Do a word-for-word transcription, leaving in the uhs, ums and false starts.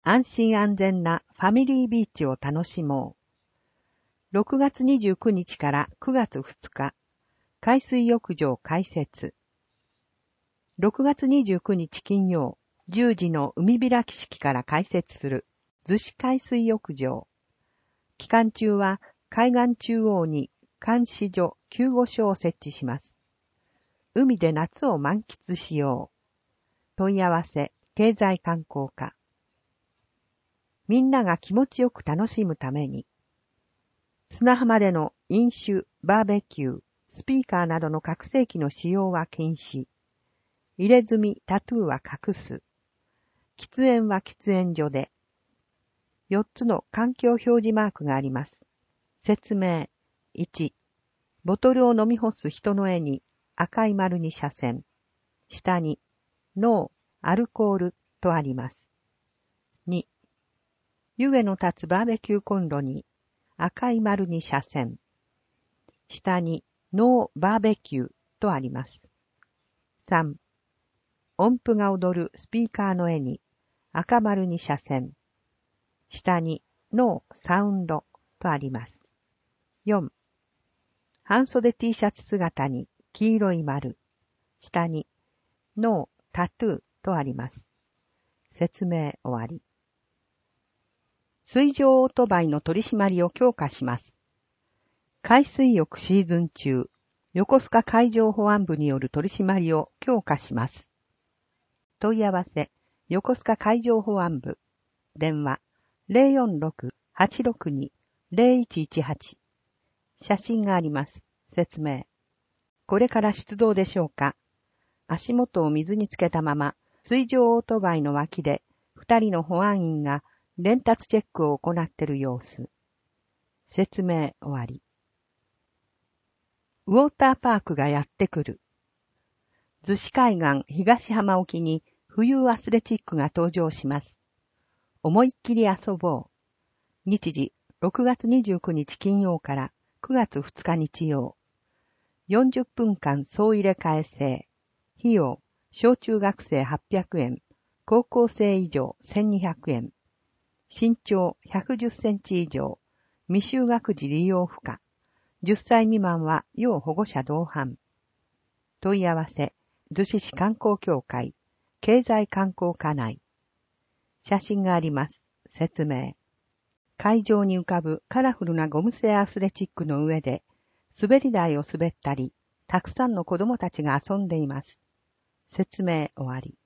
安心安全なファミリービーチを楽しもう。ろくがつにじゅうくにちからくがつふつか、海水浴場開設。ろくがつにじゅうくにち金曜、じゅうじの海開き式から開設する逗子海水浴場。期間中は海岸中央に監視所、救護所を設置します。海で夏を満喫しよう。問い合わせ、経済観光課。みんなが気持ちよく楽しむために、砂浜での飲酒、バーベキュー、スピーカーなどの拡声器の使用は禁止。入れ墨、タトゥーは隠す。喫煙は喫煙所で。よっつの環境表示マークがあります。説明。いち、ボトルを飲み干す人の絵に赤い丸に斜線。下に、ノー、アルコールとあります。に、湯気の立つバーベキューコンロに赤い丸に斜線。下に、ノーバーベキューとあります。さん、音符が踊るスピーカーの絵に赤丸に斜線。下に、ノーサウンドとあります。よん、半袖 T シャツ姿に黄色い丸。下に、ノータトゥーとあります。説明終わり。水上オートバイの取り締まりを強化します。海水浴シーズン中、横須賀海上保安部による取り締まりを強化します。問い合わせ、横須賀海上保安部。電話、ゼロよんろく はちろくに ゼロいちいちはち。写真があります。説明。これから出動でしょうか。足元を水につけたまま、水上オートバイの脇で、二人の保安員が伝達チェックを行っている様子。説明終わり。ウォーターパークがやってくる。逗子海岸東浜沖に冬アスレチックが登場します。思いっきり遊ぼう。日時、ろくがつにじゅうくにち金曜からくがつふつか日曜。よんじゅっぷんかん総入れ替え制。費用、小中学生はっぴゃくえん、高校生以上せんにひゃくえん。身長ひゃくじゅっセンチ以上、未就学児利用不可。じゅっさい未満は要保護者同伴。問い合わせ、逗子市観光協会、経済観光課内。写真があります。説明。海上に浮かぶカラフルなゴム製アスレチックの上で、滑り台を滑ったり、たくさんの子供たちが遊んでいます。説明終わり。